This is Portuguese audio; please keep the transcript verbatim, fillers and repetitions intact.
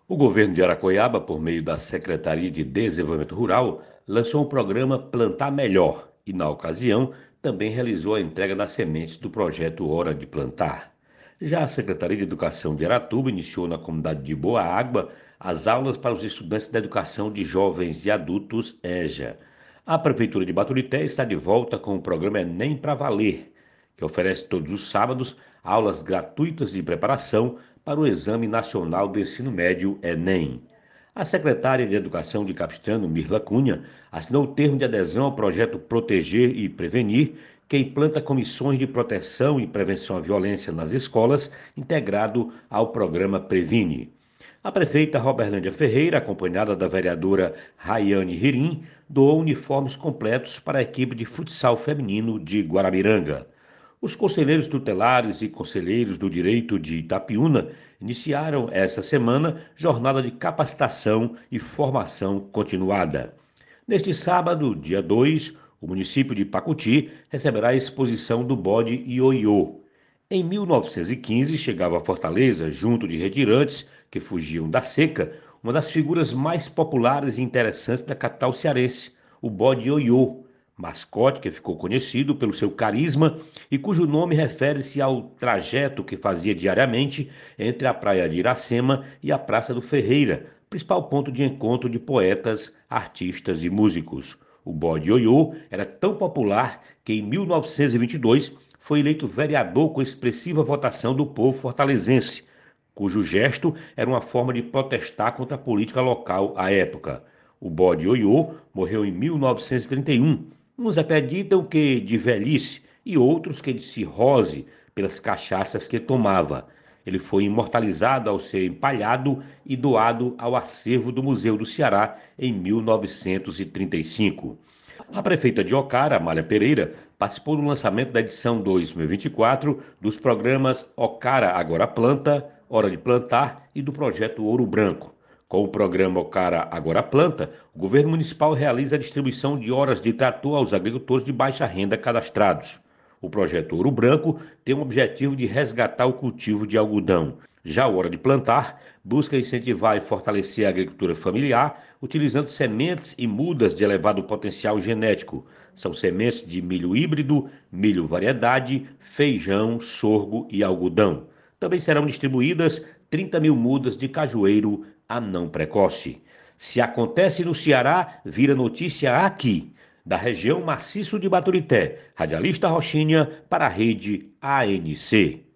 O governo de Aracoiaba, por meio da Secretaria de Desenvolvimento Rural, lançou o programa Plantar Melhor e, na ocasião, também realizou a entrega das sementes do projeto Hora de Plantar. Já a Secretaria de Educação de Aratuba iniciou na comunidade de Boa Água as aulas para os estudantes da Educação de Jovens e Adultos EJA. A Prefeitura de Baturité está de volta com o programa Enem para Valer, que oferece todos os sábados aulas gratuitas de preparação para o Exame Nacional do Ensino Médio Enem. A secretária de Educação de Capistrano, Mirla Cunha, assinou o termo de adesão ao projeto Proteger e Prevenir, que implanta comissões de proteção e prevenção à violência nas escolas, integrado ao programa Previne. A prefeita Roberlândia Ferreira, acompanhada da vereadora Rayane Ririm, doou uniformes completos para a equipe de futsal feminino de Guaramiranga. Os conselheiros tutelares e conselheiros do direito de Itapiúna iniciaram essa semana jornada de capacitação e formação continuada. Neste sábado, dia dois, o município de Pacuti receberá a exposição do bode Ioiô. Em mil novecentos e quinze, chegava a Fortaleza, junto de retirantes que fugiam da seca, uma das figuras mais populares e interessantes da capital cearense, o bode Ioiô, mascote que ficou conhecido pelo seu carisma e cujo nome refere-se ao trajeto que fazia diariamente entre a praia de Iracema e a Praça do Ferreira, principal ponto de encontro de poetas, artistas e músicos. O bode Ioiô era tão popular que em mil novecentos e vinte e dois foi eleito vereador com expressiva votação do povo fortalezense, cujo gesto era uma forma de protestar contra a política local à época. O bode Ioiô morreu em mil novecentos e trinta e um. Uns acreditam que de velhice e outros que de cirrose pelas cachaças que tomava. Ele foi imortalizado ao ser empalhado e doado ao acervo do Museu do Ceará em mil novecentos e trinta e cinco. A prefeita de Ocara, Amália Pereira, participou do lançamento da edição dois mil e vinte e quatro dos programas Ocara Agora Planta, Hora de Plantar e do projeto Ouro Branco. Com o programa Ocara Agora Planta, o governo municipal realiza a distribuição de horas de trator aos agricultores de baixa renda cadastrados. O projeto Ouro Branco tem o objetivo de resgatar o cultivo de algodão. Já a Hora de Plantar busca incentivar e fortalecer a agricultura familiar, utilizando sementes e mudas de elevado potencial genético. São sementes de milho híbrido, milho variedade, feijão, sorgo e algodão. Também serão distribuídas trinta mil mudas de cajueiro anão precoce. Se acontece no Ceará, vira notícia aqui. Da região Maciço de Baturité, radialista Rochinha para a rede A N C.